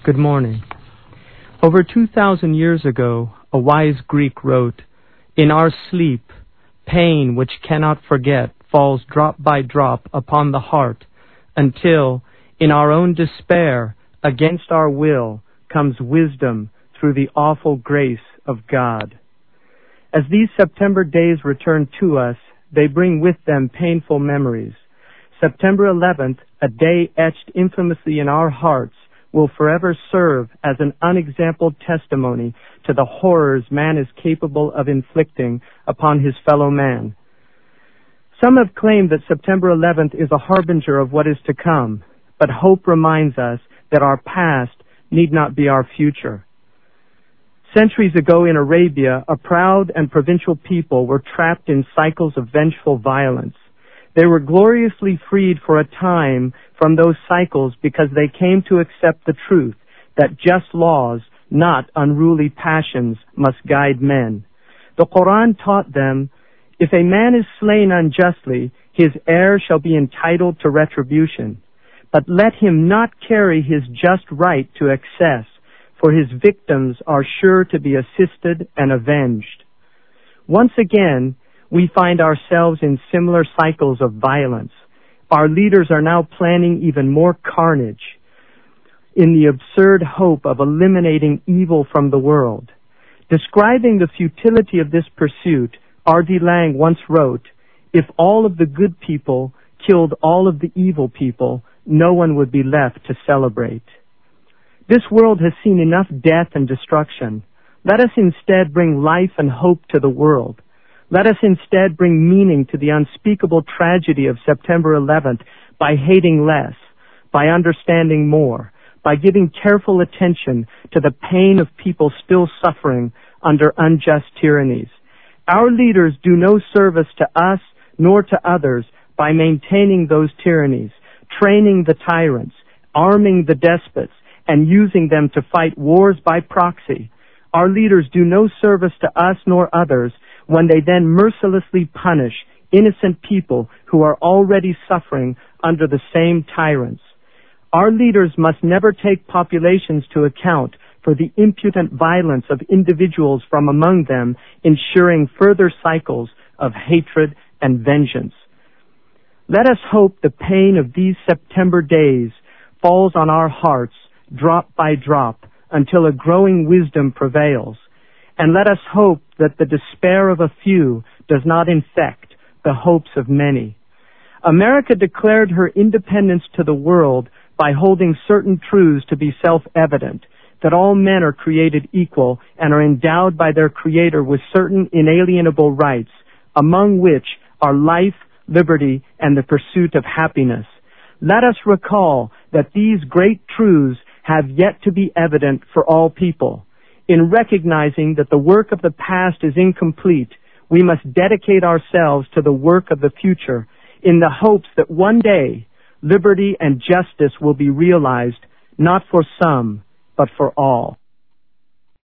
Good morning. Over 2,000 years ago, a wise Greek wrote, "In our sleep, pain which cannot forget falls drop by drop upon the heart until, in our own despair, against our will, comes wisdom through the awful grace of God." As these September days return to us, they bring with them painful memories. September 11th, a day etched infamously in our hearts, will forever serve as an unexampled testimony to the horrors man is capable of inflicting upon his fellow man. Some have claimed that September 11th is a harbinger of what is to come, but hope reminds us that our past need not be our future. Centuries ago in Arabia, a proud and provincial people were trapped in cycles of vengeful violence. They were gloriously freed for a time from those cycles because they came to accept the truth that just laws, not unruly passions, must guide men. The Quran taught them, "If a man is slain unjustly, his heir shall be entitled to retribution. But let him not carry his just right to excess, for his victims are sure to be assisted and avenged." Once again, we find ourselves in similar cycles of violence. Our leaders are now planning even more carnage in the absurd hope of eliminating evil from the world. Describing the futility of this pursuit, R.D. Laing once wrote, "If all of the good people killed all of the evil people, no one would be left to celebrate." This world has seen enough death and destruction. Let us instead bring life and hope to the world. Let us instead bring meaning to the unspeakable tragedy of September 11th by hating less, by understanding more, by giving careful attention to the pain of people still suffering under unjust tyrannies. Our leaders do no service to us nor to others by maintaining those tyrannies, training the tyrants, arming the despots, and using them to fight wars by proxy. Our leaders do no service to us nor others when they then mercilessly punish innocent people who are already suffering under the same tyrants. Our leaders must never take populations to account for the impudent violence of individuals from among them, ensuring further cycles of hatred and vengeance. Let us hope the pain of these September days falls on our hearts drop by drop until a growing wisdom prevails. And let us hope that the despair of a few does not infect the hopes of many. America declared her independence to the world by holding certain truths to be self-evident, that all men are created equal and are endowed by their Creator with certain inalienable rights, among which are life, liberty, and the pursuit of happiness. Let us recall that these great truths have yet to be evident for all people. In recognizing that the work of the past is incomplete, we must dedicate ourselves to the work of the future in the hopes that one day liberty and justice will be realized, not for some, but for all.